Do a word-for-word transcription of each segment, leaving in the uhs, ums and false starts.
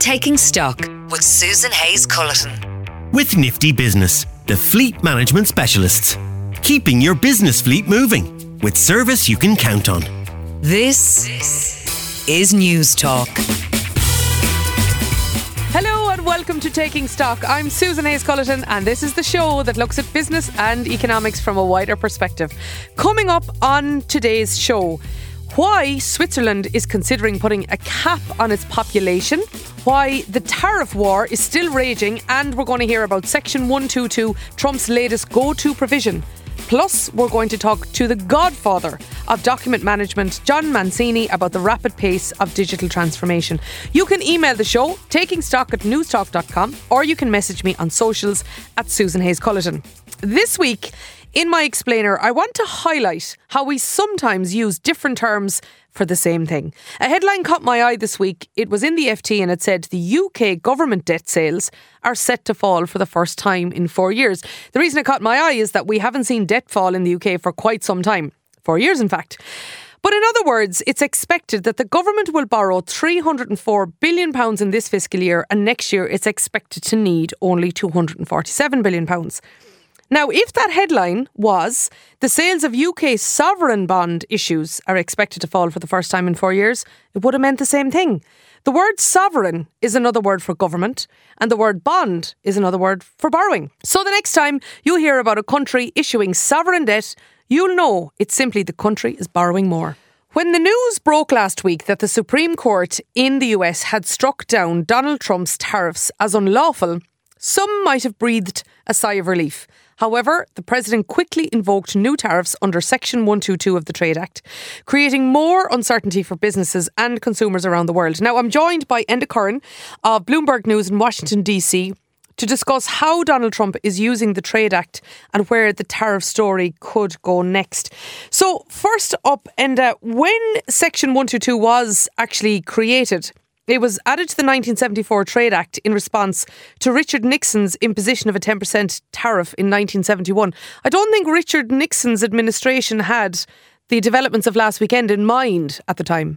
Taking Stock with Susan Hayes-Culleton. With Nifty Business, the fleet management specialists. Keeping your business fleet moving with service you can count on. This is News Talk. Hello and welcome to Taking Stock. I'm Susan Hayes-Culleton and this is the show that looks at business and economics from a wider perspective. Coming up on today's show, why Switzerland is considering putting a cap on its population, why the tariff war is still raging, and we're going to hear about Section one twenty-two, Trump's latest go-to provision. Plus, we're going to talk to the godfather of document management, John Mancini, about the rapid pace of digital transformation. You can email the show, takingstock at newstalk dot com, or you can message me on socials at Susan Hayes-Culleton. This week, in my explainer, I want to highlight how we sometimes use different terms for the same thing. A headline caught my eye this week. It was in the F T and it said the U K government debt sales are set to fall for the first time in four years. The reason it caught my eye is that we haven't seen debt fall in the U K for quite some time. Four years, in fact. But in other words, it's expected that the government will borrow three hundred four billion pounds in this fiscal year, and next year it's expected to need only two hundred forty-seven billion pounds. Now, if that headline was the sales of U K sovereign bond issues are expected to fall for the first time in four years, it would have meant the same thing. The word sovereign is another word for government, and the word bond is another word for borrowing. So the next time you hear about a country issuing sovereign debt, you'll know it's simply the country is borrowing more. When the news broke last week that the Supreme Court in the U S had struck down Donald Trump's tariffs as unlawful, some might have breathed a sigh of relief. However, the President quickly invoked new tariffs under Section one twenty-two of the Trade Act, creating more uncertainty for businesses and consumers around the world. Now, I'm joined by Enda Curran of Bloomberg News in Washington, D C, to discuss how Donald Trump is using the Trade Act and where the tariff story could go next. So, first up, Enda, when Section one twenty-two was actually created, it was added to the nineteen seventy-four Trade Act in response to Richard Nixon's imposition of a ten percent tariff in nineteen seventy-one. I don't think Richard Nixon's administration had the developments of last weekend in mind at the time.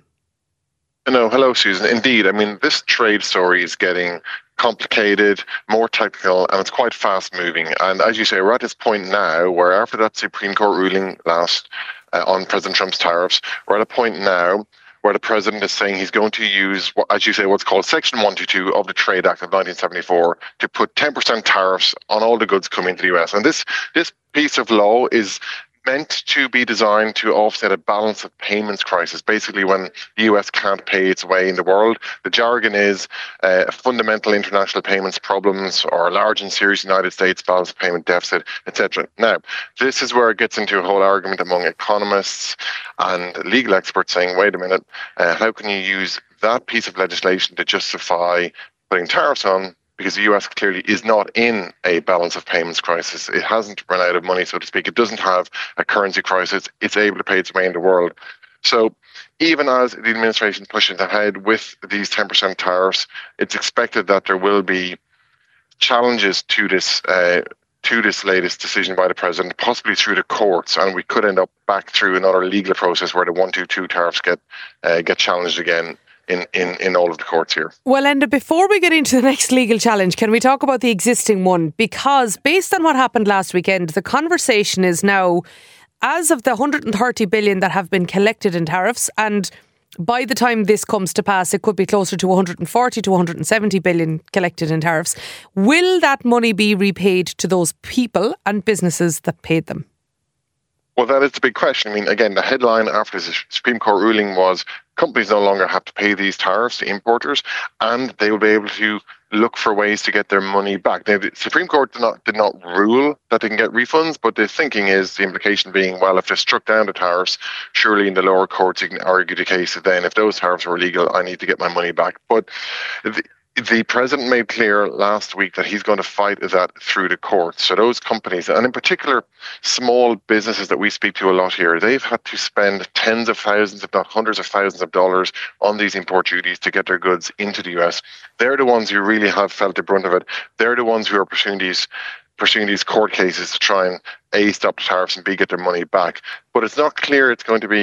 No, hello, Susan. Indeed, I mean, this trade story is getting complicated, more technical, and it's quite fast moving. And as you say, we're at this point now where after that Supreme Court ruling last uh, on President Trump's tariffs, we're at a point now where the president is saying he's going to use, as you say, what's called Section one twenty-two of the Trade Act of nineteen seventy-four to put ten percent tariffs on all the goods coming to the U S. And this this piece of law is meant to be designed to offset a balance of payments crisis. Basically, when the U S can't pay its way in the world, the jargon is uh, fundamental international payments problems or a large and serious United States balance of payment deficit, et cetera. Now, this is where it gets into a whole argument among economists and legal experts saying, wait a minute, uh, how can you use that piece of legislation to justify putting tariffs on? Because the U S clearly is not in a balance of payments crisis. It hasn't run out of money, so to speak. It doesn't have a currency crisis. It's able to pay its way in the world. So even as the administration pushes ahead with these ten percent tariffs, it's expected that there will be challenges to this uh, to this latest decision by the president, possibly through the courts, and we could end up back through another legal process where the one twenty-two tariffs get uh, get challenged again. In, in, in all of the courts here. Well, Enda, before we get into the next legal challenge, can we talk about the existing one? Because based on what happened last weekend, the conversation is now, as of the one hundred thirty billion that have been collected in tariffs, and by the time this comes to pass, it could be closer to one hundred forty to one hundred seventy billion collected in tariffs. Will that money be repaid to those people and businesses that paid them? Well, that is the big question. I mean, again, the headline after the Supreme Court ruling was companies no longer have to pay these tariffs to importers, and they will be able to look for ways to get their money back. Now, the Supreme Court did not did not rule that they can get refunds, but the thinking is, the implication being, well, if they struck down the tariffs, surely in the lower courts you can argue the case that then if those tariffs were illegal, I need to get my money back. But the, The president made clear last week that he's going to fight that through the courts. So those companies, and in particular small businesses that we speak to a lot here, they've had to spend tens of thousands, if not hundreds of thousands of dollars on these import duties to get their goods into the U S. They're the ones who really have felt the brunt of it. They're the ones who are pursuing these pursuing these court cases to try and A, stop the tariffs, and B, get their money back. But it's not clear it's going to be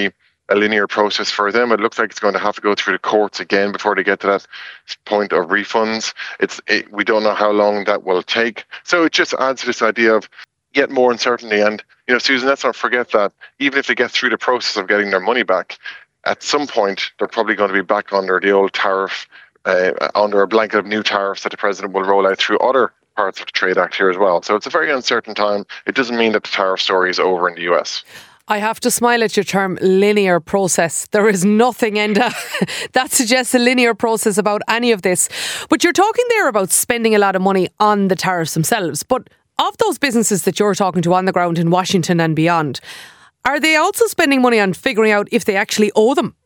a linear process for them. It looks like it's going to have to go through the courts again before they get to that point of refunds. It's it, we don't know how long that will take. So it just adds to this idea of yet more uncertainty. And, you know, Susan, let's not forget that even if they get through the process of getting their money back, at some point they're probably going to be back under the old tariff, uh, under a blanket of new tariffs that the president will roll out through other parts of the Trade Act here as well. So it's a very uncertain time. It doesn't mean that the tariff story is over in the U S. I have to smile at your term linear process. There is nothing, Enda, that suggests a linear process about any of this. But you're talking there about spending a lot of money on the tariffs themselves. But of those businesses that you're talking to on the ground in Washington and beyond, are they also spending money on figuring out if they actually owe them?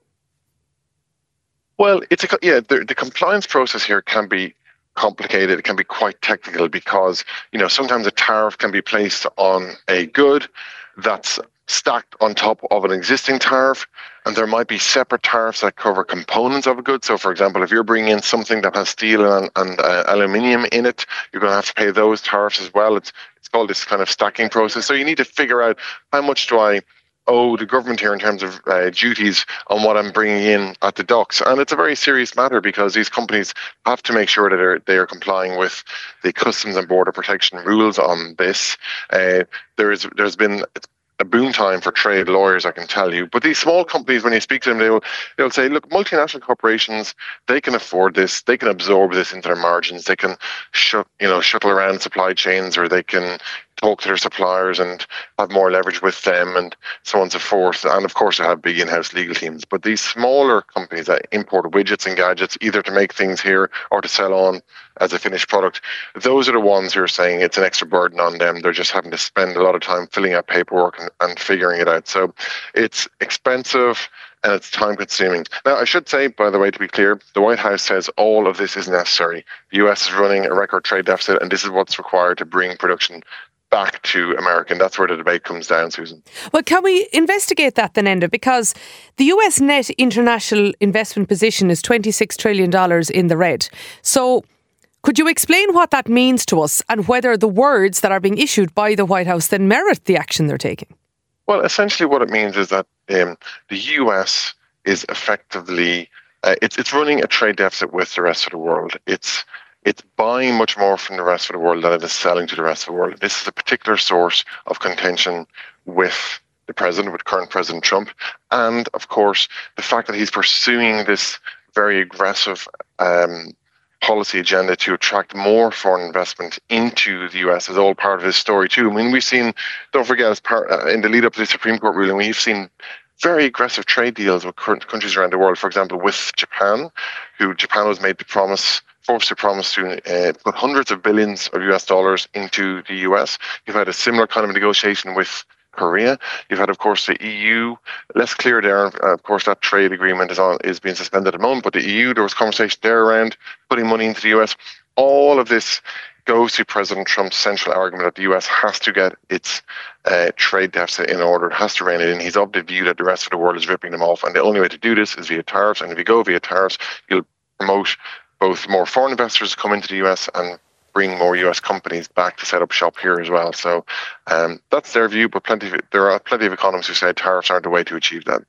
Well, it's a, yeah, the, the compliance process here can be complicated. It can be quite technical because, you know, sometimes a tariff can be placed on a good that's stacked on top of an existing tariff, and there might be separate tariffs that cover components of a good. So, for example, if you're bringing in something that has steel and, and uh, aluminium in it, you're going to have to pay those tariffs as well. It's it's called this kind of stacking process. So you need to figure out how much do I owe the government here in terms of uh, duties on what I'm bringing in at the docks. And it's a very serious matter because these companies have to make sure that they're, they are complying with the Customs and Border Protection rules on this. Uh, there is, there's been a boom time for trade lawyers, I can tell you. But these small companies, when you speak to them, they'll they'll say, look, multinational corporations, they can afford this, they can absorb this into their margins, they can shut, you know, shuttle around supply chains, or they can talk to their suppliers and have more leverage with them, and so on and so forth. And of course, they have big in-house legal teams. But these smaller companies that import widgets and gadgets, either to make things here or to sell on as a finished product, those are the ones who are saying it's an extra burden on them. They're just having to spend a lot of time filling out paperwork and, and figuring it out. So it's expensive and it's time consuming. Now, I should say, by the way, to be clear, the White House says all of this is necessary. The U S is running a record trade deficit, and this is what's required to bring production back to America. And that's where the debate comes down, Susan. Well, can we investigate that then, Enda? Because the U S net international investment position is twenty-six trillion dollars in the red. So could you explain what that means to us and whether the words that are being issued by the White House then merit the action they're taking? Well, essentially what it means is that um, the U S is effectively, uh, it's it's running a trade deficit with the rest of the world. It's It's buying much more from the rest of the world than it is selling to the rest of the world. This is a particular source of contention with the president, with current President Trump. And, of course, the fact that he's pursuing this very aggressive um, policy agenda to attract more foreign investment into the U S is all part of his story, too. I mean, we've seen, don't forget, as part, uh, in the lead up to the Supreme Court ruling, we've seen very aggressive trade deals with countries around the world. For example, with Japan, who Japan was made to promise forced to promise to uh, put hundreds of billions of U S dollars into the U S. You've had a similar kind of negotiation with Korea. You've had, of course, the E U. Less clear there. Uh, of course, that trade agreement is on is being suspended at the moment. But the E U, there was conversation there around putting money into the U S. All of this goes to President Trump's central argument that the U S has to get its uh, trade deficit in order. It has to rein it in. He's of the view that the rest of the world is ripping them off, and the only way to do this is via tariffs. And if you go via tariffs, you'll promote both more foreign investors come into the U S and bring more U S companies back to set up shop here as well. So um, that's their view, but plenty of, there are plenty of economists who say tariffs aren't the way to achieve that.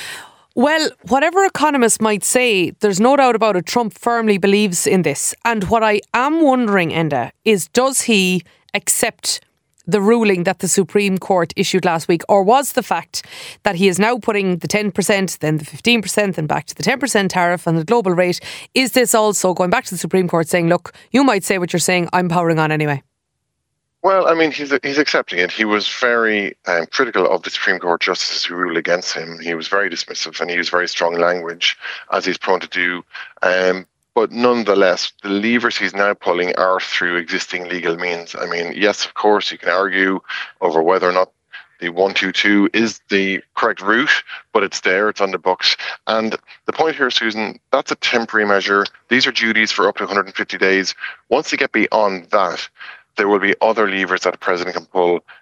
Well, whatever economists might say, there's no doubt about it, Trump firmly believes in this. And what I am wondering, Enda, is does he accept the ruling that the Supreme Court issued last week, or was the fact that he is now putting the ten percent, then the fifteen percent, then back to the ten percent tariff on the global rate? Is this also going back to the Supreme Court saying, look, you might say what you're saying, I'm powering on anyway? Well, I mean, he's he's accepting it. He was very um, critical of the Supreme Court justices who ruled against him. He was very dismissive and he used very strong language, as he's prone to do. Um, But nonetheless, the levers he's now pulling are through existing legal means. I mean, yes, of course, you can argue over whether or not the one two two is the correct route, but it's there, it's on the books. And the point here, Susan, that's a temporary measure. These are duties for up to one hundred fifty days. Once you get beyond that, there will be other levers that the president can pull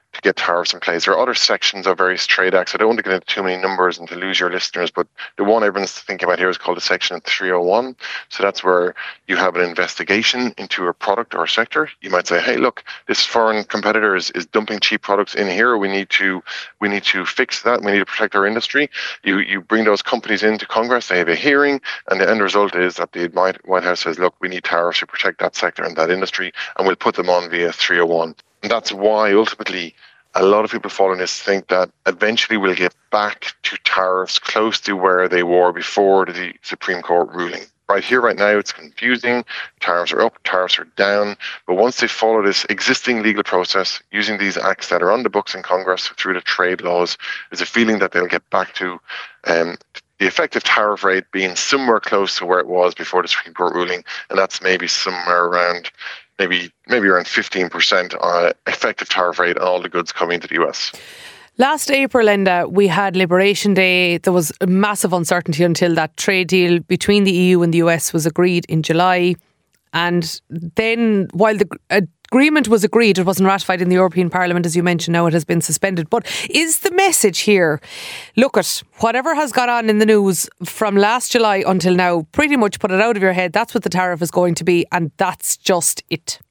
to get tariffs in place. There are other sections of various trade acts. I don't want to get into too many numbers and to lose your listeners, but the one everyone's thinking about here is called the Section three oh one. So that's where you have an investigation into a product or a sector. You might say, hey, look, this foreign competitor is, is dumping cheap products in here. We need to we need to fix that. We need to protect our industry. You you bring those companies into Congress. They have a hearing, and the end result is that the White House says, look, we need tariffs to protect that sector and that industry, and we'll put them on via three oh one. And that's why ultimately a lot of people following this think that eventually we'll get back to tariffs close to where they were before the Supreme Court ruling. Right here, right now, it's confusing. Tariffs are up, tariffs are down. But once they follow this existing legal process, using these acts that are on the books in Congress through the trade laws, there's a feeling that they'll get back to um, the effective tariff rate being somewhere close to where it was before the Supreme Court ruling. And that's maybe somewhere around maybe maybe around fifteen percent on effective tariff rate on all the goods coming to the U S. Last April, Enda, we had Liberation Day. There was massive uncertainty until that trade deal between the E U and the U S was agreed in July. And then while the agreement was agreed, it wasn't ratified in the European Parliament, as you mentioned. Now it has been suspended. But is the message here, look at whatever has gone on in the news from last July until now, pretty much put it out of your head. That's what the tariff is going to be. And that's just it.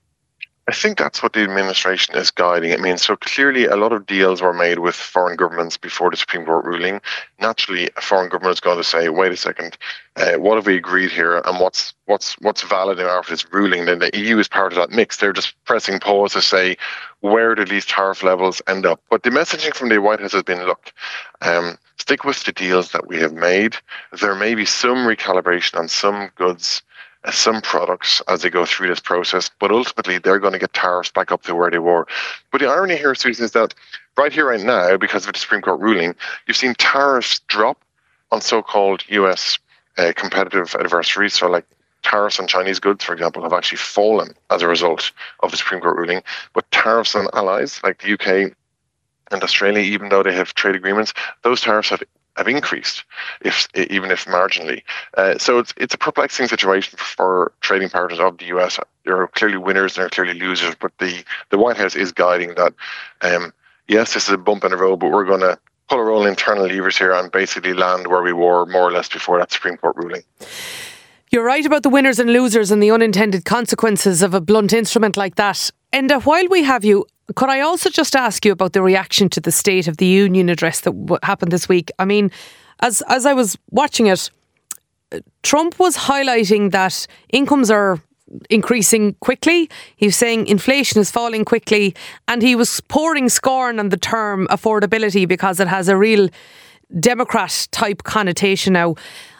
I think that's what the administration is guiding. I mean, so clearly a lot of deals were made with foreign governments before the Supreme Court ruling. Naturally, a foreign government is going to say, wait a second, uh, what have we agreed here and what's what's what's valid after this ruling? Then the E U is part of that mix. They're just pressing pause to say, where do these tariff levels end up? But the messaging from the White House has been, look, um, stick with the deals that we have made. There may be some recalibration on some goods, some products as they go through this process, but ultimately they're going to get tariffs back up to where they were. But the irony here, Susan, is that right here, right now, because of the Supreme Court ruling, you've seen tariffs drop on so-called U S uh, competitive adversaries. So like tariffs on Chinese goods, for example, have actually fallen as a result of the Supreme Court ruling. But tariffs on allies like the U K and Australia, even though they have trade agreements, those tariffs have have increased, if even if marginally. Uh, so it's it's a perplexing situation for, for trading partners of the U S. There are clearly winners and there are clearly losers, but the, the White House is guiding that, um, yes, this is a bump in the road, but we're going to pull our own internal levers here and basically land where we were more or less before that Supreme Court ruling. You're right about the winners and losers and the unintended consequences of a blunt instrument like that. And uh, while we have you, could I also just ask you about the reaction to the State of the Union address that w- happened this week? I mean, as as I was watching it, Trump was highlighting that incomes are increasing quickly. He was saying inflation is falling quickly, and he was pouring scorn on the term affordability because it has a real Democrat type connotation now.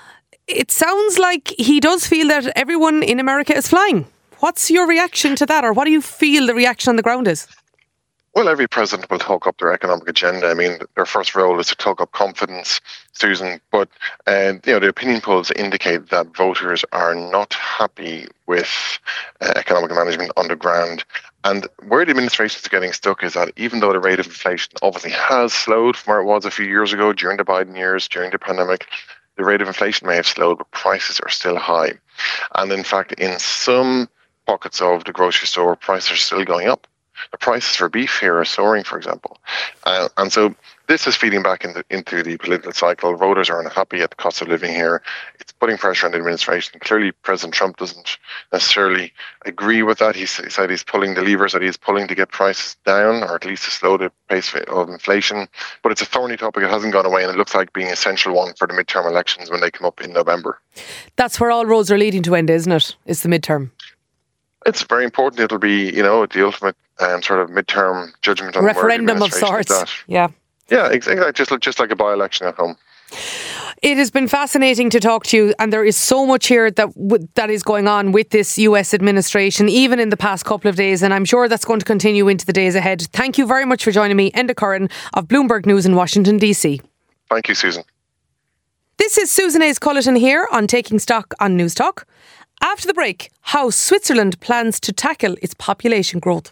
It sounds like he does feel that everyone in America is flying. What's your reaction to that, or what do you feel the reaction on the ground is? Well, every president will talk up their economic agenda. I mean, their first role is to talk up confidence, Susan. But uh, you know, the opinion polls indicate that voters are not happy with uh, economic management on the ground. And where the administration is getting stuck is that even though the rate of inflation obviously has slowed from where it was a few years ago during the Biden years, during the pandemic, the rate of inflation may have slowed, but prices are still high. And in fact, in some pockets of the grocery store, prices are still going up. The prices for beef here are soaring, for example. Uh, and so this is feeding back into, into the political cycle. Voters are unhappy at the cost of living here. It's putting pressure on the administration. Clearly, President Trump doesn't necessarily agree with that. He said he's pulling the levers that he's pulling to get prices down, or at least to slow the pace of inflation. But it's a thorny topic. It hasn't gone away, and it looks like being an essential one for the midterm elections when they come up in November. That's where all roads are leading to end, isn't it? It's the midterm. It's very important. It'll be, you know, the ultimate um, sort of midterm judgment on referendum of sorts. Yeah, yeah, exactly. Just just like a by-election at home. It has been fascinating to talk to you, and there is so much here that w- that is going on with this U S administration, even in the past couple of days, and I'm sure that's going to continue into the days ahead. Thank you very much for joining me, Enda Curran of Bloomberg News in Washington, D C. Thank you, Susan. This is Susan Hayes-Culleton here on Taking Stock on News Talk. After the break, how Switzerland plans to tackle its population growth.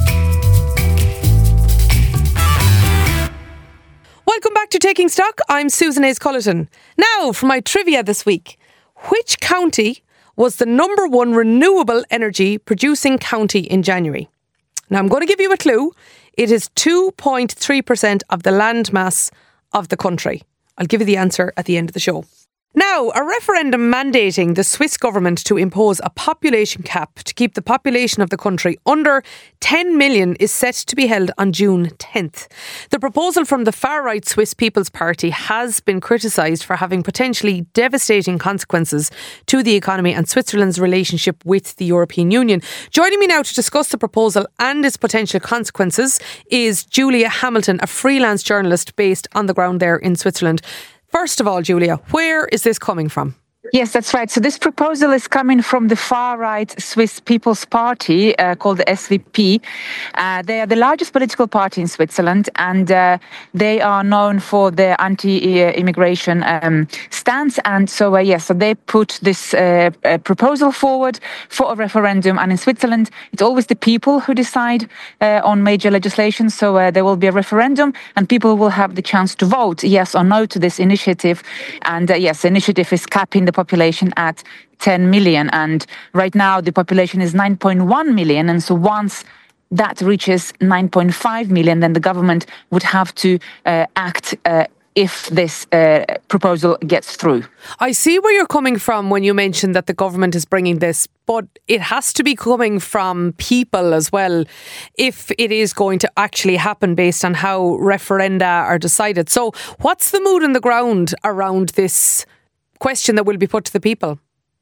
Welcome back to Taking Stock. I'm Susan Hayes-Culleton. Now, for my trivia this week. Which county was the number one renewable energy producing county in January? Now, I'm going to give you a clue. It is two point three percent of the land mass of the country. I'll give you the answer at the end of the show. Now, a referendum mandating the Swiss government to impose a population cap to keep the population of the country under ten million is set to be held on June tenth. The proposal from the far-right Swiss People's Party has been criticised for having potentially devastating consequences to the economy and Switzerland's relationship with the European Union. Joining me now to discuss the proposal and its potential consequences is Julia Hamilton, a freelance journalist based on the ground there in Switzerland. First of all, Julia, where is this coming from? Yes, that's right. So this proposal is coming from the far-right Swiss People's Party uh, called the S V P. Uh, they are the largest political party in Switzerland, and uh, they are known for their anti-immigration um, stance. And so, uh, yes, so they put this uh, uh, proposal forward for a referendum. And in Switzerland, it's always the people who decide uh, on major legislation. So uh, there will be a referendum, and people will have the chance to vote yes or no to this initiative. And uh, yes, the initiative is capping the population at ten million, and right now the population is nine point one million, and so once that reaches nine point five million, then the government would have to uh, act uh, if this uh, proposal gets through. I see where you're coming from when you mention that the government is bringing this, but it has to be coming from people as well if it is going to actually happen based on how referenda are decided. So what's the mood on the ground around this question that will be put to the people?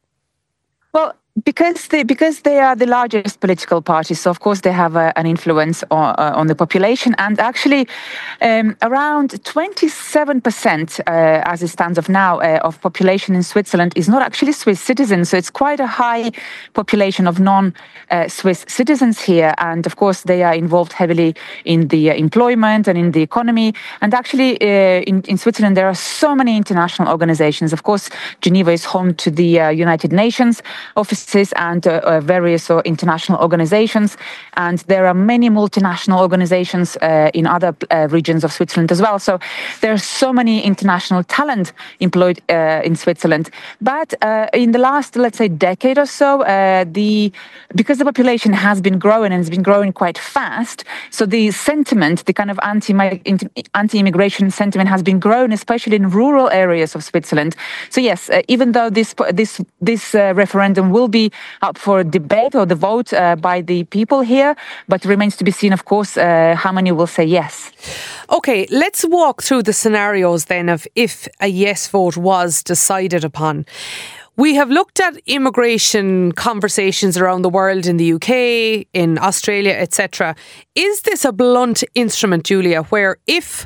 Well, because they because they are the largest political party, so of course they have a, an influence on, uh, on the population, and actually um, around twenty-seven percent, uh, as it stands of now, uh, of population in Switzerland is not actually Swiss citizens. So it's quite a high population of non-Swiss uh, citizens here, and of course they are involved heavily in the uh, employment and in the economy. And actually, uh, in, in Switzerland there are so many international organizations. Of course, Geneva is home to the uh, United Nations office and uh, uh, various uh, international organizations, and there are many multinational organizations uh, in other uh, regions of Switzerland as well. So there are so many international talent employed uh, in Switzerland. But uh, in the last, let's say, decade or so, uh, the because the population has been growing and it's been growing quite fast, so the sentiment, the kind of anti anti-immigration sentiment, has been growing, especially in rural areas of Switzerland. So yes, uh, even though this this this uh, referendum will be up for debate or the vote uh, by the people here, but remains to be seen, of course, uh, how many will say yes. Okay, let's walk through the scenarios then of if a yes vote was decided upon. We have looked at immigration conversations around the world in the U K, in Australia, et cetera. Is this a blunt instrument, Julia, where if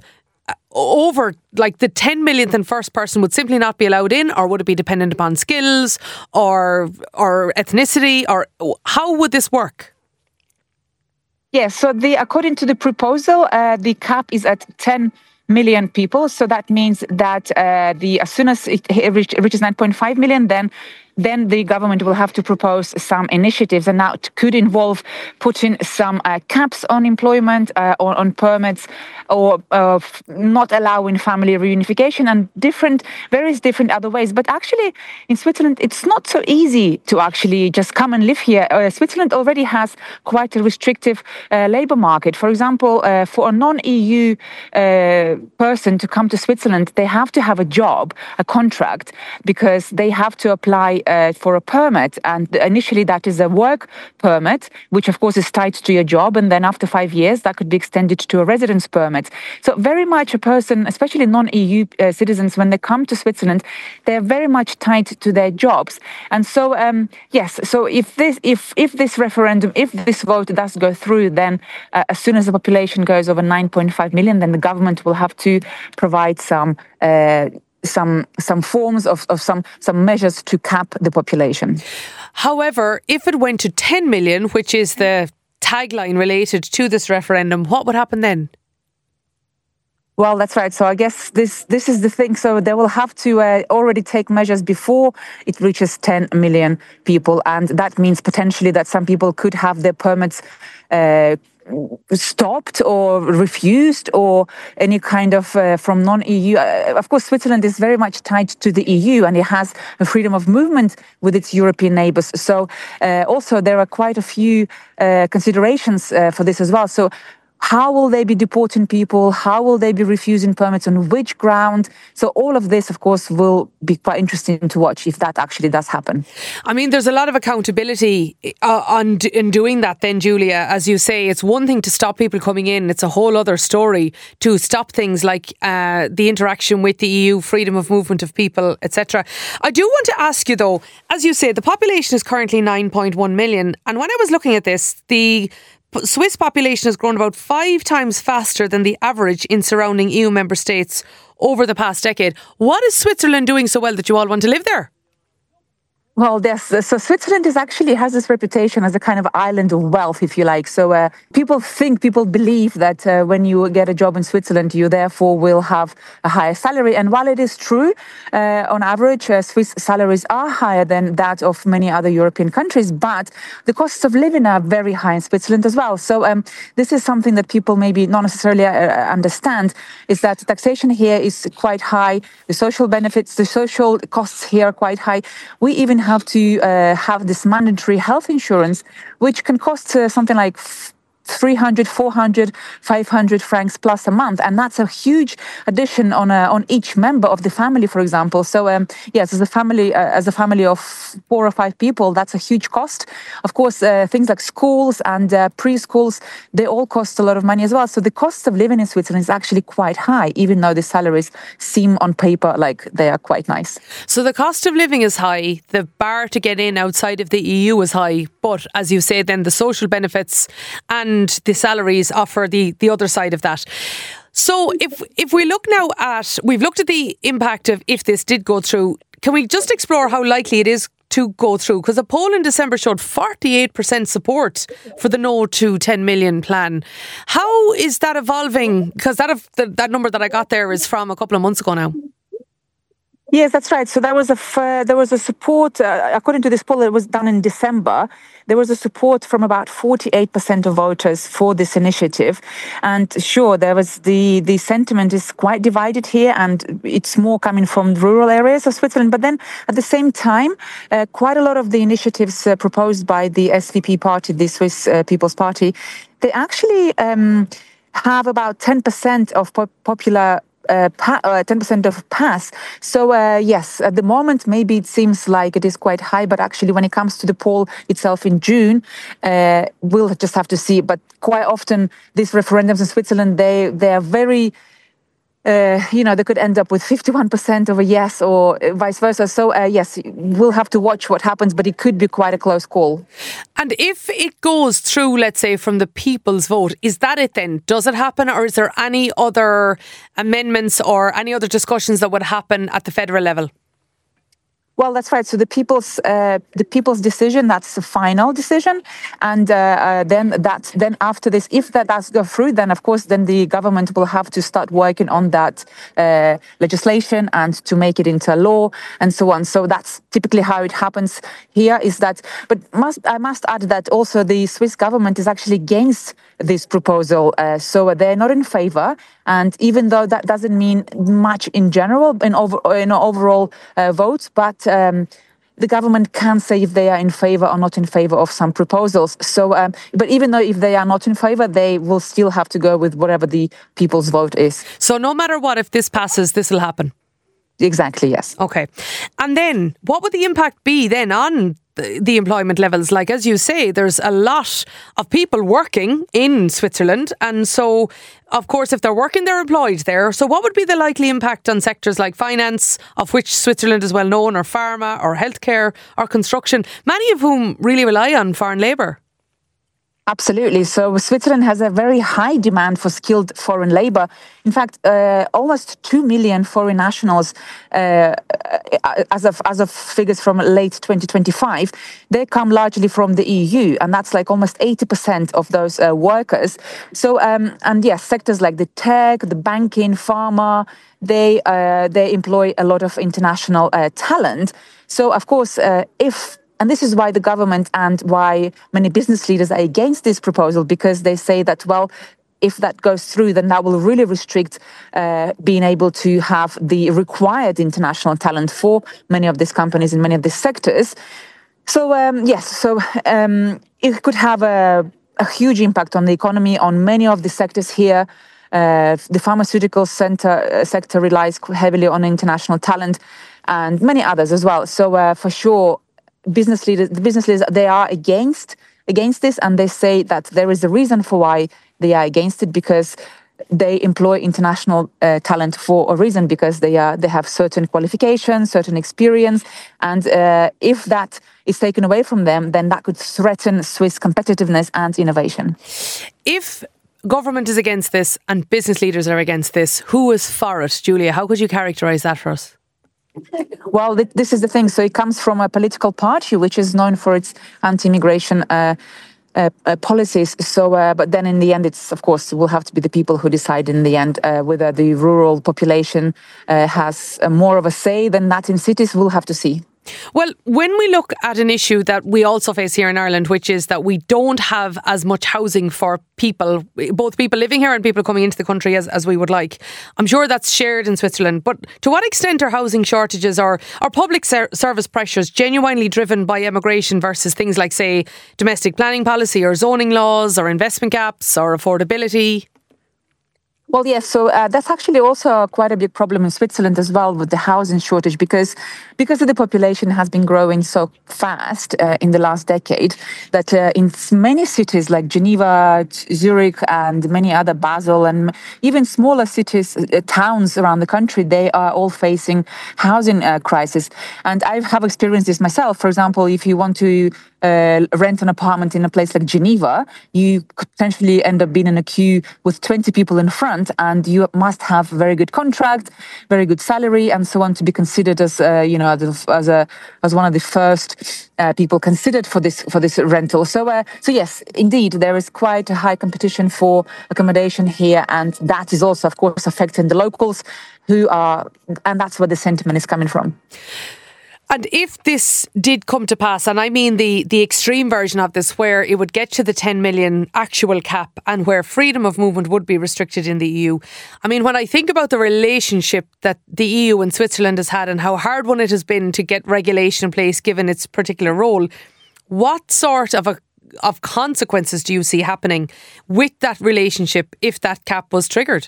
over like the ten millionth and first person would simply not be allowed in, or would it be dependent upon skills or or ethnicity, or how would this work? Yes, so the according to the proposal, uh, the cap is at ten million people. So that means that uh, the as soon as it reaches nine point five million, then then the government will have to propose some initiatives, and that could involve putting some uh, caps on employment, uh, or on permits, or uh, not allowing family reunification, and different, various different other ways. But actually, in Switzerland, it's not so easy to actually just come and live here. Uh, Switzerland already has quite a restrictive uh, labour market. For example, uh, for a non-E U uh, person to come to Switzerland, they have to have a job, a contract, because they have to apply Uh, for a permit, and initially that is a work permit, which of course is tied to your job, and then after five years that could be extended to a residence permit. So very much a person, especially non-E U uh, citizens, when they come to Switzerland, they're very much tied to their jobs. And so um, yes, so if this if if this referendum, if this vote does go through, then uh, as soon as the population goes over nine point five million, then the government will have to provide some uh, some some forms of, of some some measures to cap the population. However, if it went to ten million, which is the tagline related to this referendum, what would happen then? Well, that's right. So I guess this this is the thing. So they will have to uh, already take measures before it reaches ten million people. And that means potentially that some people could have their permits uh, stopped or refused or any kind of uh, from non-E U. Uh, of course, Switzerland is very much tied to the E U and it has a freedom of movement with its European neighbours. So uh, also there are quite a few uh, considerations uh, for this as well. So how will they be deporting people? How will they be refusing permits? On which ground? So all of this, of course, will be quite interesting to watch if that actually does happen. I mean, there's a lot of accountability uh, on in doing that then, Julia. As you say, it's one thing to stop people coming in. It's a whole other story to stop things like uh, the interaction with the E U, freedom of movement of people, et cetera. I do want to ask you, though, as you say, the population is currently nine point one million. And when I was looking at this, the Swiss population has grown about five times faster than the average in surrounding E U member states over the past decade. What is Switzerland doing so well that you all want to live there? Well, yes. So Switzerland is actually has this reputation as a kind of island of wealth, if you like. So uh, people think, people believe that uh, when you get a job in Switzerland, you therefore will have a higher salary. And while it is true, uh, on average, uh, Swiss salaries are higher than that of many other European countries, but the costs of living are very high in Switzerland as well. So um, this is something that people maybe not necessarily uh, understand, is that taxation here is quite high. The social benefits, the social costs here are quite high. We even have to uh, have this mandatory health insurance, which can cost uh, something like three hundred, four hundred, five hundred francs plus a month. And that's a huge addition on a, on each member of the family, for example. So, um, yes, as a family, uh, as a family of four or five people, that's a huge cost. Of course, uh, things like schools and uh, preschools, they all cost a lot of money as well. So the cost of living in Switzerland is actually quite high, even though the salaries seem on paper like they are quite nice. So the cost of living is high. The bar to get in outside of the E U is high. But as you say, then the social benefits and And the salaries offer the, the other side of that. So if if we look now at, we've looked at the impact of if this did go through, can we just explore how likely it is to go through? Because a poll in December showed forty-eight percent support for the no to ten million plan. How is that evolving? Because that, that number that I got there is from a couple of months ago now. Yes, that's right. So there was a uh, there was a support, uh, according to this poll that was done in December, there was a support from about forty-eight percent of voters for this initiative. And sure, there was the, the sentiment is quite divided here, and it's more coming from rural areas of Switzerland. But then at the same time, uh, quite a lot of the initiatives uh, proposed by the S V P party, the Swiss uh, People's Party, they actually um, have about ten percent of po- popular Uh, pa- uh, ten percent of pass. So uh, yes, at the moment, maybe it seems like it is quite high, but actually when it comes to the poll itself in June, uh, we'll just have to see. But quite often these referendums in Switzerland, they, they are very, uh, you know, they could end up with fifty-one percent of a yes or vice versa. So uh, yes, we'll have to watch what happens, but it could be quite a close call. And if it goes through, let's say, from the people's vote, is that it then? Does it happen, or is there any other amendments or any other discussions that would happen at the federal level? Well, that's right. So the people's uh, the people's decision, that's the final decision, and uh, uh, then that then after this, if that does go through, then of course then the government will have to start working on that uh, legislation and to make it into a law and so on. So that's typically how it happens here. Is that? But must I must add that also the Swiss government is actually against this proposal, uh, so they're not in favour. And even though that doesn't mean much in general in over in overall uh, votes, but um, the government can say if they are in favour or not in favour of some proposals. So, um, but even though if they are not in favour, they will still have to go with whatever the people's vote is. So no matter what, if this passes, this will happen? Exactly, yes. Okay. And then what would the impact be then on the, the employment levels? Like, as you say, there's a lot of people working in Switzerland. And so, of course, if they're working, they're employed there. So what would be the likely impact on sectors like finance, of which Switzerland is well known, or pharma, or healthcare, or construction, many of whom really rely on foreign labour? Absolutely. So Switzerland has a very high demand for skilled foreign labour. In fact, uh, almost two million foreign nationals, uh, as of as of figures from late twenty twenty-five, they come largely from the E U, and that's like almost eighty percent of those uh, workers. So, um, and yes, sectors like the tech, the banking, pharma, they uh, they employ a lot of international uh, talent. So, of course, uh, if And this is why the government and why many business leaders are against this proposal, because they say that, well, if that goes through, then that will really restrict uh, being able to have the required international talent for many of these companies in many of these sectors. So, um, yes, so um, it could have a, a huge impact on the economy, on many of the sectors here. Uh, the pharmaceutical center, uh, sector relies heavily on international talent and many others as well. So, uh, for sure, business leaders, the business leaders, they are against against this, and they say that there is a reason for why they are against it, because they employ international uh, talent for a reason, because they are they have certain qualifications, certain experience, and uh, if that is taken away from them, then that could threaten Swiss competitiveness and innovation. If government is against this and business leaders are against this, who is for it, Julia? How could you characterise that for us? Well, th- this is the thing. So it comes from a political party which is known for its anti-immigration uh, uh, uh, policies. So, uh, but then in the end, it's of course will have to be the people who decide in the end uh, whether the rural population uh, has uh, more of a say than that in cities. We'll have to see. Well, when we look at an issue that we also face here in Ireland, which is that we don't have as much housing for people, both people living here and people coming into the country as, as we would like, I'm sure that's shared in Switzerland. But to what extent are housing shortages or, or public ser- service pressures genuinely driven by immigration versus things like, say, domestic planning policy or zoning laws or investment gaps or affordability? Well, yes. So uh, that's actually also quite a big problem in Switzerland as well with the housing shortage, because because of the population has been growing so fast uh, in the last decade that uh, in many cities like Geneva, Zurich, and many other, Basel, and even smaller cities, uh, towns around the country, they are all facing housing uh, crisis. And I have experienced this myself. For example, if you want to Uh, rent an apartment in a place like Geneva, you could potentially end up being in a queue with twenty people in front, and you must have very good contract, very good salary, and so on to be considered as, uh, you know, as, as a as one of the first uh, people considered for this for this rental. So, uh, so yes, indeed, there is quite a high competition for accommodation here, and that is also, of course, affecting the locals, who are, and that's where the sentiment is coming from. And if this did come to pass, and I mean the, the extreme version of this, where it would get to the ten million actual cap and where freedom of movement would be restricted in the E U. I mean, when I think about the relationship that the E U and Switzerland has had and how hard one it has been to get regulation in place given its particular role, what sort of a, of consequences do you see happening with that relationship if that cap was triggered?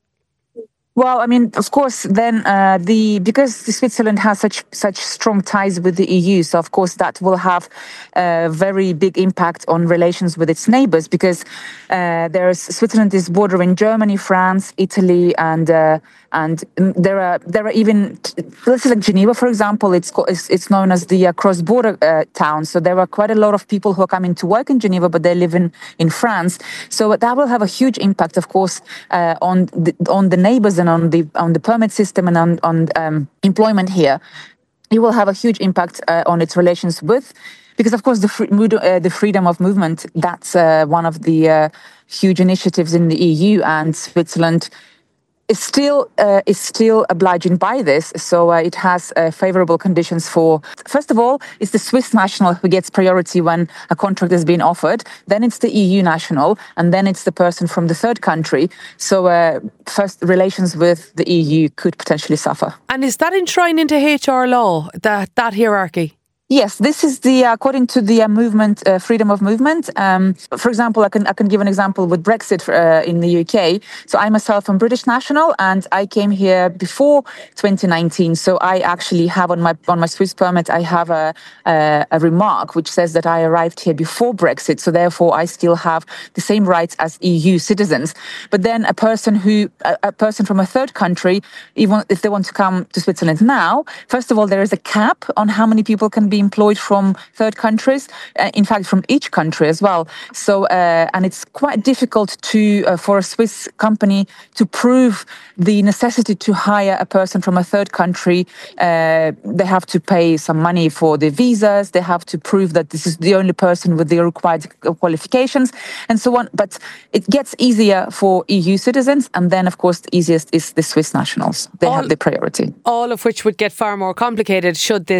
Well, I mean, of course, then uh, the because Switzerland has such such strong ties with the E U, so of course that will have a very big impact on relations with its neighbours, because uh, there's Switzerland is bordering Germany, France, Italy, and uh, and there are there are even places like Geneva, for example. It's it's, it's known as the uh, cross-border uh, town. So there are quite a lot of people who are coming to work in Geneva, but they live in in France. So that will have a huge impact, of course, uh, on the, on the neighbours and on the on the permit system and on on um, employment here. It will have a huge impact uh, on its relations with, because of course the free, uh, the freedom of movement, that's uh, one of the uh, huge initiatives in the E U, and Switzerland is still uh, is still obliging by this. So uh, it has uh, favourable conditions for, first of all, it's the Swiss national who gets priority when a contract is being offered. Then it's the E U national, and then it's the person from the third country. So uh, first, relations with the E U could potentially suffer. And is that enshrined into H R law, that that hierarchy? Yes, this is the according to the uh, movement, uh, freedom of movement. Um, for example, I can I can give an example with Brexit uh, in the U K. So I myself am British national, and I came here before twenty nineteen. So I actually have on my on my Swiss permit, I have a a, a remark which says that I arrived here before Brexit. So therefore, I still have the same rights as E U citizens. But then a person who a, a person from a third country, even if they want to come to Switzerland now, first of all, there is a cap on how many people can be employed from third countries, uh, in fact from each country as well. So uh, and it's quite difficult to uh, for a Swiss company to prove the necessity to hire a person from a third country. Uh, they have to pay some money for the visas, they have to prove that this is the only person with the required qualifications and so on. But it gets easier for E U citizens, and then of course the easiest is the Swiss nationals. They all, have the priority. All of which would get far more complicated should this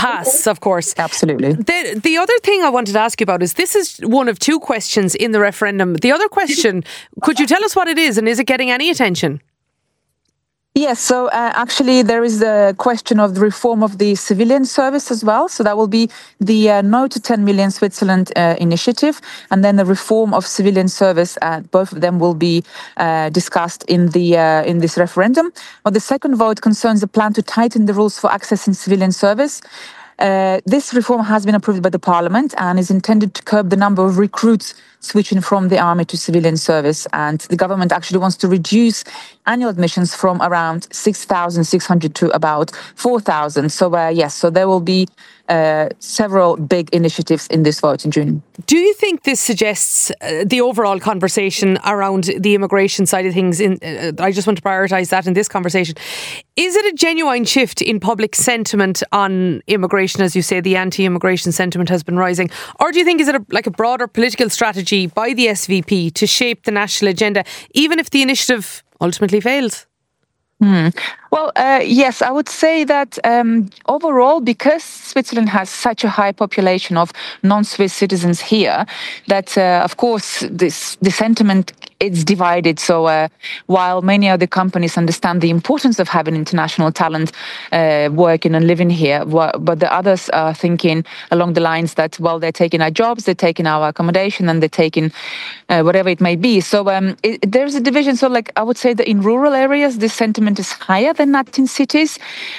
pass, of course. Absolutely. The, the other thing I wanted to ask you about is this is one of two questions in the referendum. The other question, could you tell us what it is and is it getting any attention? Yes, so uh, actually there is the question of the reform of the civilian service as well. So that will be the uh, No to ten million Switzerland uh, initiative, and then the reform of civilian service. Uh, both of them will be uh, discussed in the uh, in this referendum. But the second vote concerns the plan to tighten the rules for accessing civilian service. Uh, this reform has been approved by the parliament and is intended to curb the number of recruits switching from the army to civilian service. And the government actually wants to reduce annual admissions from around six thousand six hundred to about four thousand. So, uh, yes, so there will be uh, several big initiatives in this vote in June. Do you think this suggests uh, the overall conversation around the immigration side of things? In, uh, I just want to prioritise that in this conversation. Is it a genuine shift in public sentiment on immigration? As you say, the anti-immigration sentiment has been rising. Or do you think is it a, like a broader political strategy by the S V P to shape the national agenda, even if the initiative ultimately fails? Hmm. Well, uh, yes, I would say that um, overall, because Switzerland has such a high population of non-Swiss citizens here, that uh, of course this the sentiment is divided. So uh, while many other companies understand the importance of having international talent uh, working and living here, but the others are thinking along the lines that, well, they're taking our jobs, they're taking our accommodation, and they're taking uh, whatever it may be. So um, it, there's a division. So like I would say that in rural areas, this sentiment is higher than that in cities,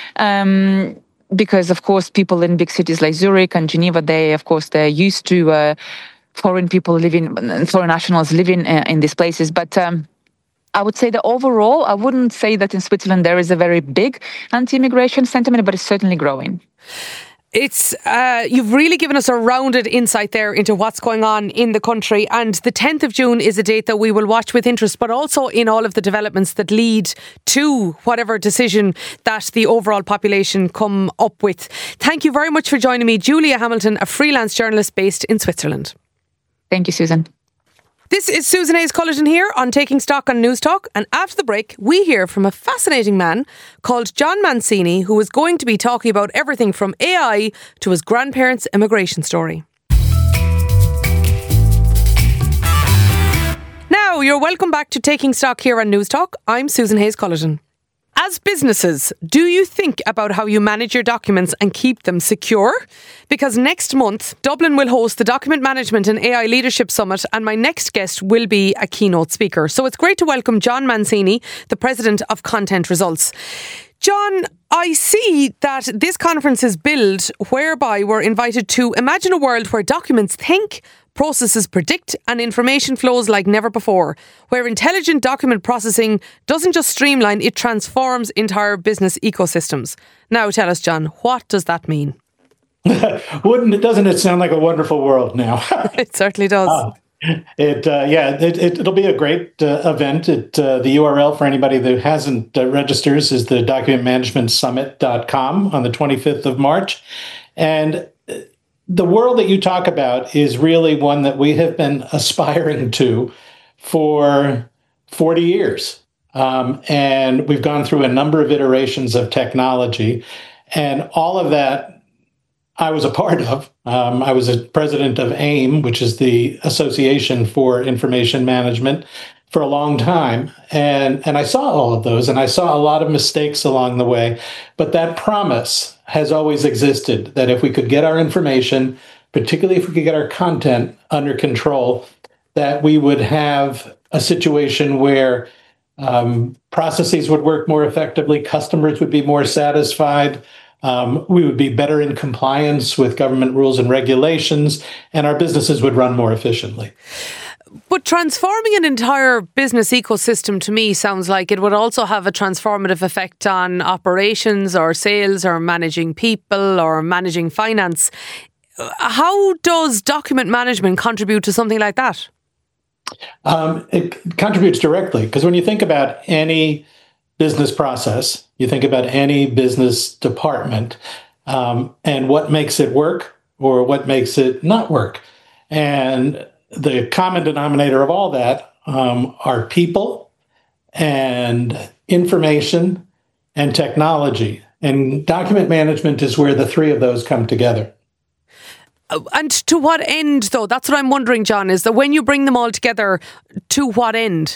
um, because of course people in big cities like Zurich and Geneva, they of course they're used to uh, foreign people living, foreign nationals living uh, in these places. But um, I would say that overall, I wouldn't say that in Switzerland there is a very big anti-immigration sentiment, but it's certainly growing. It's uh, you've really given us a rounded insight there into what's going on in the country, and the tenth of June is a date that we will watch with interest, but also in all of the developments that lead to whatever decision that the overall population come up with. Thank you very much for joining me, Julia Hamilton, a freelance journalist based in Switzerland. Thank you, Susan. This is Susan Hayes-Cullerton here on Taking Stock on News Talk, and after the break we hear from a fascinating man called John Mancini, who is going to be talking about everything from A I to his grandparents' immigration story. Now you're welcome back to Taking Stock here on News Talk. I'm Susan Hayes-Cullerton. As businesses, do you think about how you manage your documents and keep them secure? Because next month, Dublin will host the Document Management and A I Leadership Summit, and my next guest will be a keynote speaker. So it's great to welcome John Mancini, the president of Content Results. John, I see that this conference is billed whereby we're invited to imagine a world where documents think, processes predict, and information flows like never before, where intelligent document processing doesn't just streamline, it transforms entire business ecosystems. Now tell us, John, what does that mean? Wouldn't it, doesn't it sound like a wonderful world now? It certainly does. Uh, it uh, yeah, it, it, it'll be a great uh, event. It, uh, the U R L for anybody that hasn't uh, registers is the document management summit dot com on the twenty-fifth of March. And the world that you talk about is really one that we have been aspiring to for forty years. Um, and we've gone through a number of iterations of technology, and all of that I was a part of. Um, I was a president of AIM, which is the Association for Information Management, for a long time. And, and I saw all of those, and I saw a lot of mistakes along the way. But that promise has always existed, that if we could get our information, particularly if we could get our content under control, that we would have a situation where um, processes would work more effectively, customers would be more satisfied, Um, we would be better in compliance with government rules and regulations, and our businesses would run more efficiently. But transforming an entire business ecosystem to me sounds like it would also have a transformative effect on operations or sales or managing people or managing finance. How does document management contribute to something like that? Um, it contributes directly, because when you think about any business process, you think about any business department, um, and what makes it work or what makes it not work. And the common denominator of all that um, are people and information and technology. And document management is where the three of those come together. And to what end, though? That's what I'm wondering, John, is that when you bring them all together, to what end?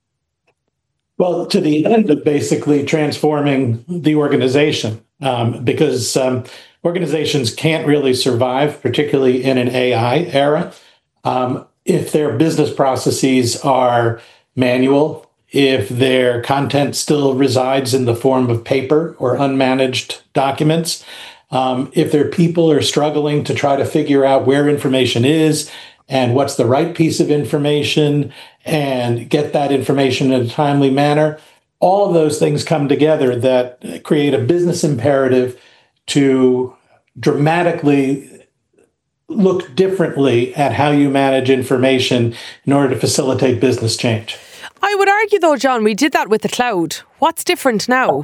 Well, to the end of basically transforming the organization, um, because um, organizations can't really survive, particularly in an A I era, um, if their business processes are manual, if their content still resides in the form of paper or unmanaged documents, um, if their people are struggling to try to figure out where information is and what's the right piece of information and get that information in a timely manner, all of those things come together that create a business imperative to dramatically look differently at how you manage information in order to facilitate business change. I would argue, though, John, we did that with the cloud. What's different now?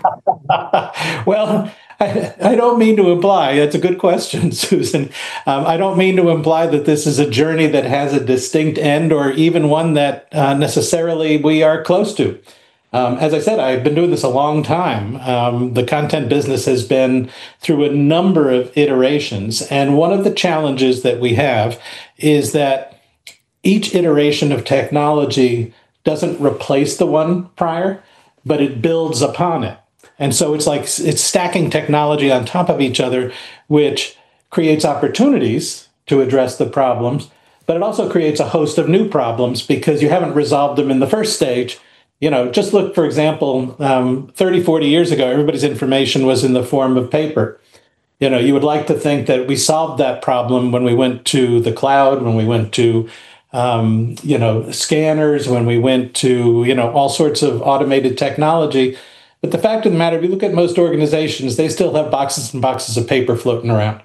Well, I, I don't mean to imply, that's a good question, Susan. Um, I don't mean to imply that this is a journey that has a distinct end or even one that uh, necessarily we are close to. Um, as I said, I've been doing this a long time. Um, the content business has been through a number of iterations. And one of the challenges that we have is that each iteration of technology doesn't replace the one prior, but it builds upon it. And so it's like it's stacking technology on top of each other, which creates opportunities to address the problems, but it also creates a host of new problems because you haven't resolved them in the first stage. You know, just look, for example, um, thirty, forty years ago, everybody's information was in the form of paper. You know, you would like to think that we solved that problem when we went to the cloud, when we went to, um, you know, scanners, when we went to, you know, all sorts of automated technology. But the fact of the matter, if you look at most organizations, they still have boxes and boxes of paper floating around.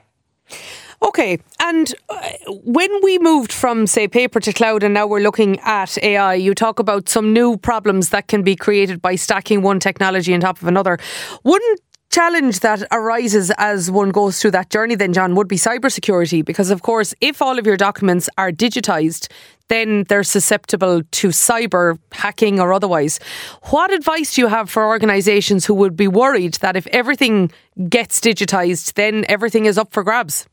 Okay, and when we moved from, say, paper to cloud and now we're looking at A I, you talk about some new problems that can be created by stacking one technology on top of another. One challenge that arises as one goes through that journey then, John, would be cybersecurity, because, of course, if all of your documents are digitised, then they're susceptible to cyber hacking or otherwise. What advice do you have for organisations who would be worried that if everything gets digitised, then everything is up for grabs?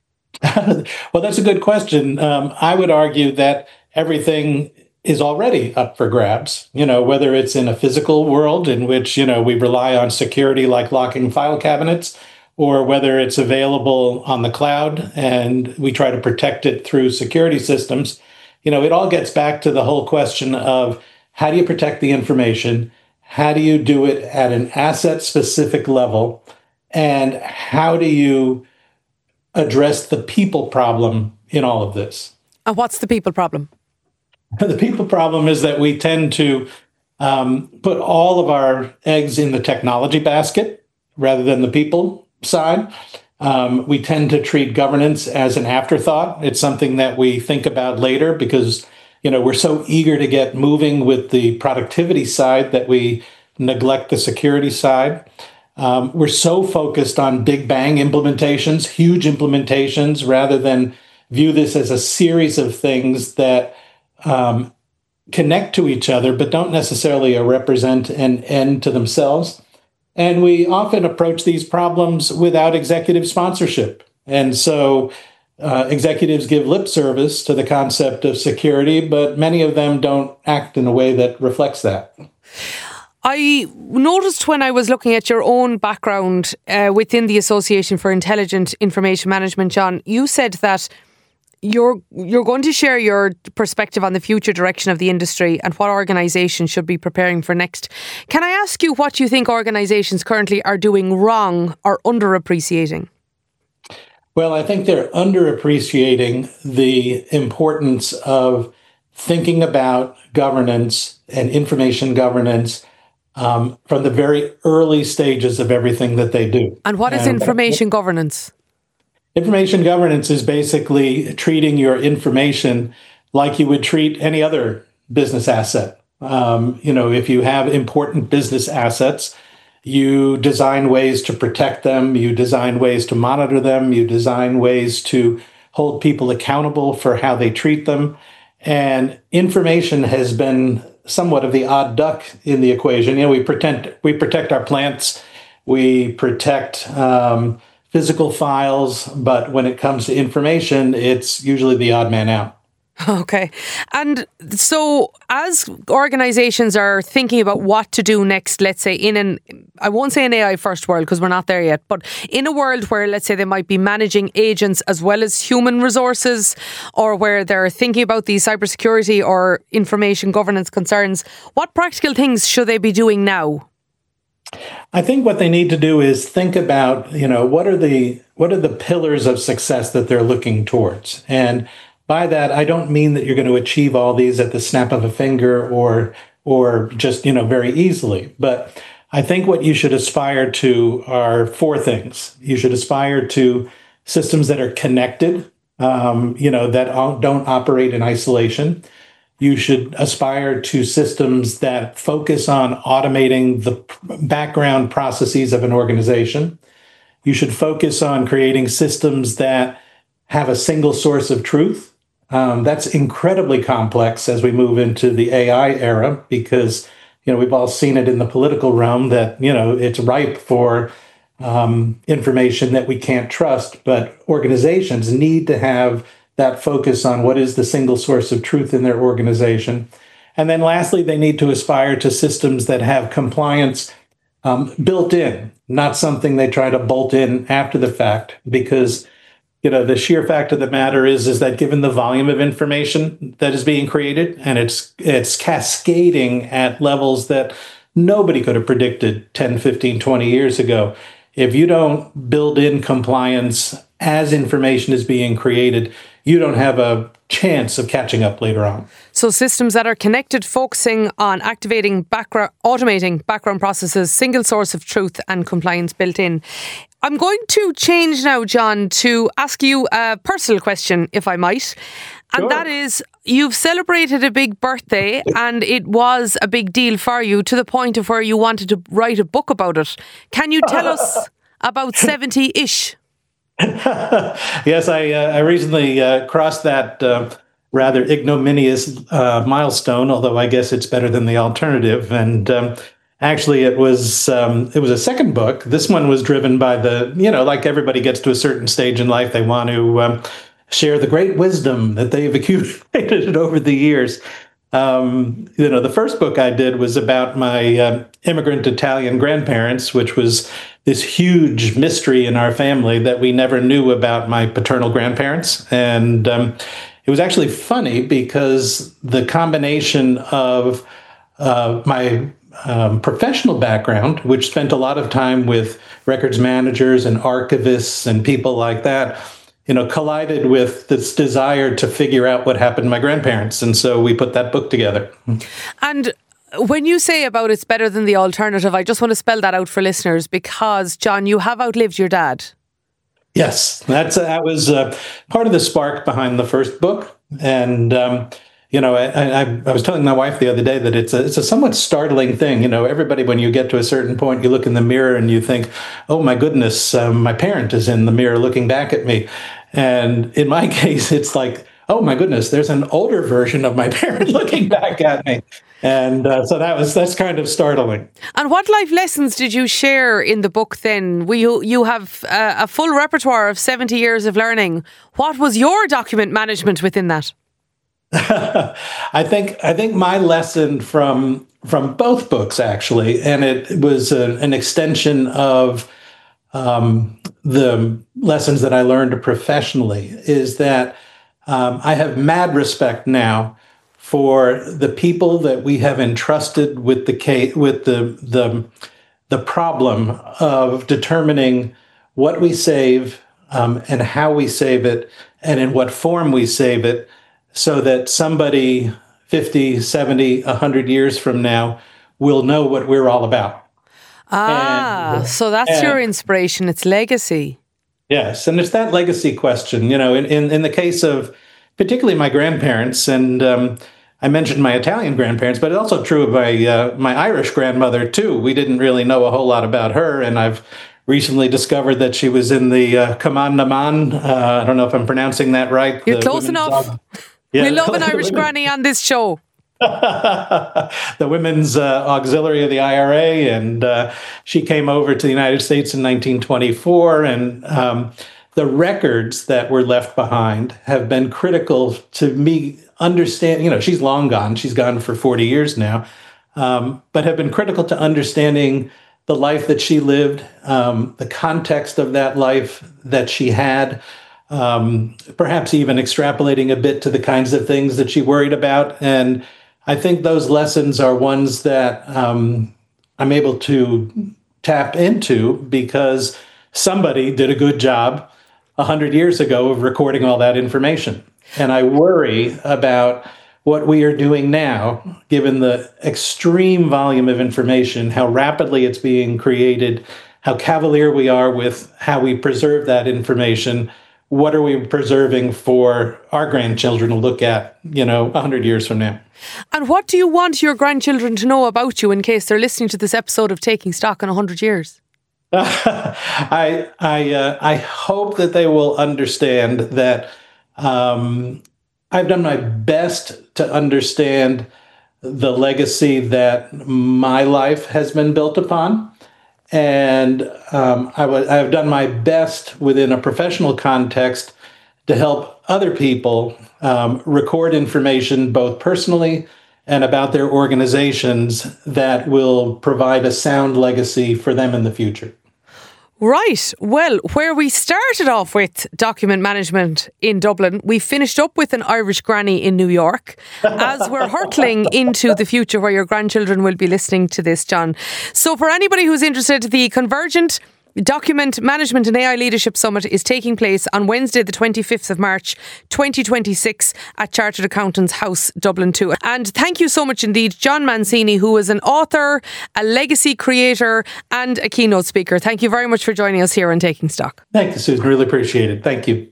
Well, that's a good question. Um, I would argue that everything is already up for grabs, you know, whether it's in a physical world in which, you know, we rely on security like locking file cabinets, or whether it's available on the cloud and we try to protect it through security systems. You know, it all gets back to the whole question of how do you protect the information? How do you do it at an asset-specific level? And how do you address the people problem in all of this? And what's the people problem? The people problem is that we tend to um, put all of our eggs in the technology basket rather than the people side. Um, we tend to treat governance as an afterthought. It's something that we think about later because, you know, we're so eager to get moving with the productivity side that we neglect the security side. Um, we're so focused on big bang implementations, huge implementations, rather than view this as a series of things that um, connect to each other, but don't necessarily represent an end to themselves. And we often approach these problems without executive sponsorship. And so uh, executives give lip service to the concept of security, but many of them don't act in a way that reflects that. I noticed when I was looking at your own background uh, within the Association for Intelligent Information Management, John, you said that you're you're going to share your perspective on the future direction of the industry and what organisations should be preparing for next. Can I ask you what you think organisations currently are doing wrong or underappreciating? Well, I think they're underappreciating the importance of thinking about governance and information governance Um, from the very early stages of everything that they do. And what is and information governance? Information governance is basically treating your information like you would treat any other business asset. Um, you know, if you have important business assets, you design ways to protect them, you design ways to monitor them, you design ways to hold people accountable for how they treat them. And information has been somewhat of the odd duck in the equation. You know, we protect we protect our plants We protect um, physical files, but when it comes to information, it's usually the odd man out. Okay. And so as organizations are thinking about what to do next, let's say in an, I won't say an A I first world because we're not there yet, but in a world where, let's say, they might be managing agents as well as human resources, or where they're thinking about these cybersecurity or information governance concerns, what practical things should they be doing now? I think what they need to do is think about, you know, what are the what are the pillars of success that they're looking towards? And by that, I don't mean that you're going to achieve all these at the snap of a finger or or just, you know, very easily. But I think what you should aspire to are four things. You should aspire to systems that are connected, um, you know, that don't operate in isolation. You should aspire to systems that focus on automating the background processes of an organization. You should focus on creating systems that have a single source of truth. Um, that's incredibly complex as we move into the A I era, because, you know, we've all seen it in the political realm that, you know, it's ripe for um, information that we can't trust. But organizations need to have that focus on what is the single source of truth in their organization. And then lastly, they need to aspire to systems that have compliance um, built in, not something they try to bolt in after the fact, because, you know, the sheer fact of the matter is, is that given the volume of information that is being created, and it's it's cascading at levels that nobody could have predicted ten, fifteen, twenty years ago, if you don't build in compliance as information is being created, you don't have a chance of catching up later on. So systems that are connected, focusing on activating background, automating background processes, single source of truth and compliance built in. I'm going to change now, John, to ask you a personal question, if I might. And Sure. that is, you've celebrated a big birthday and it was a big deal for you to the point of where you wanted to write a book about it. Can you tell us about seventy-ish? Yes, I uh, I recently uh, crossed that uh, rather ignominious uh, milestone, although I guess it's better than the alternative. And um, actually, it was um, it was a second book. This one was driven by the, you know, like everybody gets to a certain stage in life, they want to um, share the great wisdom that they've accumulated over the years. Um, you know, the first book I did was about my uh, immigrant Italian grandparents, which was this huge mystery in our family that we never knew about my paternal grandparents. And um, it was actually funny because the combination of uh, my um, professional background, which spent a lot of time with records managers and archivists and people like that, you know, collided with this desire to figure out what happened to my grandparents. And so we put that book together. And when you say about it's better than the alternative, I just want to spell that out for listeners because, John, you have outlived your dad. Yes, that's uh, that was uh, part of the spark behind the first book. And, um, you know, I, I, I was telling my wife the other day that it's a, it's a somewhat startling thing. You know, everybody, when you get to a certain point, you look in the mirror and you think, oh, my goodness, um, my parent is in the mirror looking back at me. And in my case, it's like, oh, my goodness, there's an older version of my parent looking back at me. And uh, so that was that's kind of startling. And what life lessons did you share in the book then? We, you, you have uh, a full repertoire of seventy years of learning. What was your document management within that? I think I think my lesson from from both books, actually, and it was a, an extension of um, the lessons that I learned professionally, is that um, I have mad respect now for the people that we have entrusted with the case, with the the the problem of determining what we save um, and how we save it and in what form we save it, so that somebody fifty, seventy, one hundred years from now will know what we're all about. Ah, and, so that's and, your inspiration. It's legacy. Yes, and it's that legacy question. You know, in, in, in the case of particularly my grandparents, and um, I mentioned my Italian grandparents, but it's also true of my uh, my Irish grandmother too. We didn't really know a whole lot about her, and I've recently discovered that she was in the uh, Command Naman. Uh, I don't know if I'm pronouncing that right. You're close enough. Yeah. We love an Irish granny on this show. the Women's uh, Auxiliary of the I R A, and uh, she came over to the United States in nineteen twenty-four. And um, the records that were left behind have been critical to me understand. You know, she's long gone; she's gone for forty years now, um, but have been critical to understanding the life that she lived, um, the context of that life that she had. Um, perhaps even extrapolating a bit to the kinds of things that she worried about. And I think those lessons are ones that um, I'm able to tap into because somebody did a good job one hundred years ago of recording all that information. And I worry about what we are doing now, given the extreme volume of information, how rapidly it's being created, how cavalier we are with how we preserve that information. What are we preserving for our grandchildren to look at, you know, one hundred years from now? And what do you want your grandchildren to know about you in case they're listening to this episode of Taking Stock in one hundred years? I I uh, I hope that they will understand that um, I've done my best to understand the legacy that my life has been built upon. And um, I w- I've done my best within a professional context to help other people um, record information both personally and about their organizations that will provide a sound legacy for them in the future. Right. Well, where we started off with document management in Dublin, we finished up with an Irish granny in New York as we're hurtling into the future where your grandchildren will be listening to this, John. So for anybody who's interested, the Convergent Document Management and A I Leadership Summit is taking place on Wednesday the twenty-fifth of March twenty twenty-six at Chartered Accountants House, Dublin two. And thank you so much indeed, John Mancini, who is an author, a legacy creator and a keynote speaker. Thank you very much for joining us here on Taking Stock. Thank you, Susan. Really appreciate it. Thank you.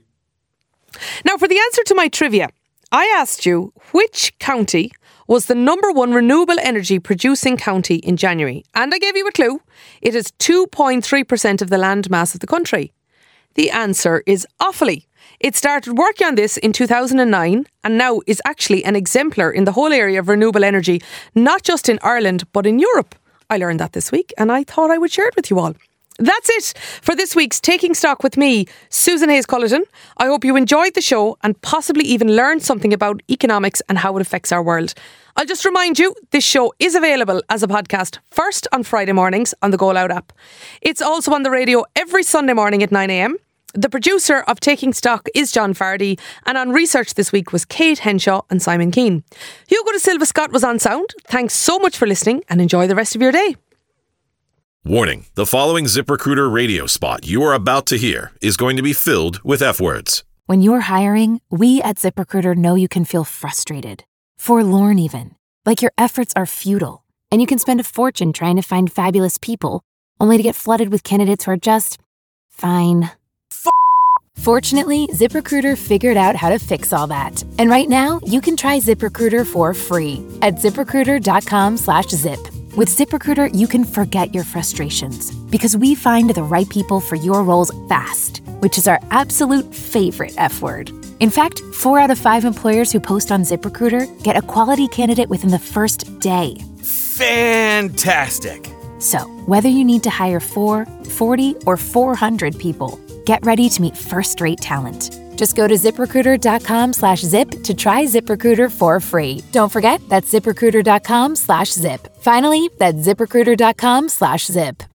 Now, for the answer to my trivia, I asked you which county was the number one renewable energy producing county in January. And I gave you a clue. It is two point three percent of the land mass of the country. The answer is Offaly. It started working on this in two thousand nine and now is actually an exemplar in the whole area of renewable energy, not just in Ireland, but in Europe. I learned that this week and I thought I would share it with you all. That's it for this week's Taking Stock with me, Susan Hayes-Cullerton. I hope you enjoyed the show and possibly even learned something about economics and how it affects our world. I'll just remind you, this show is available as a podcast first on Friday mornings on the Go Loud app. It's also on the radio every Sunday morning at nine a.m. The producer of Taking Stock is John Fardy, and on research this week was Kate Henshaw and Simon Keane. Hugo de Silva Scott was on sound. Thanks so much for listening and enjoy the rest of your day. Warning, the following ZipRecruiter radio spot you are about to hear is going to be filled with F-words. When you're hiring, we at ZipRecruiter know you can feel frustrated, forlorn even, like your efforts are futile, and you can spend a fortune trying to find fabulous people, only to get flooded with candidates who are just fine. F- Fortunately, ZipRecruiter figured out how to fix all that. And right now, you can try ZipRecruiter for free at ZipRecruiter.com slash zip. With ZipRecruiter, you can forget your frustrations because we find the right people for your roles fast, which is our absolute favorite F word. In fact, four out of five employers who post on ZipRecruiter get a quality candidate within the first day. Fantastic. So, whether you need to hire four, forty, or four hundred people, get ready to meet first-rate talent. Just go to ZipRecruiter.com slash zip to try ZipRecruiter for free. Don't forget, that's ZipRecruiter.com slash zip. Finally, that's ZipRecruiter.com slash zip.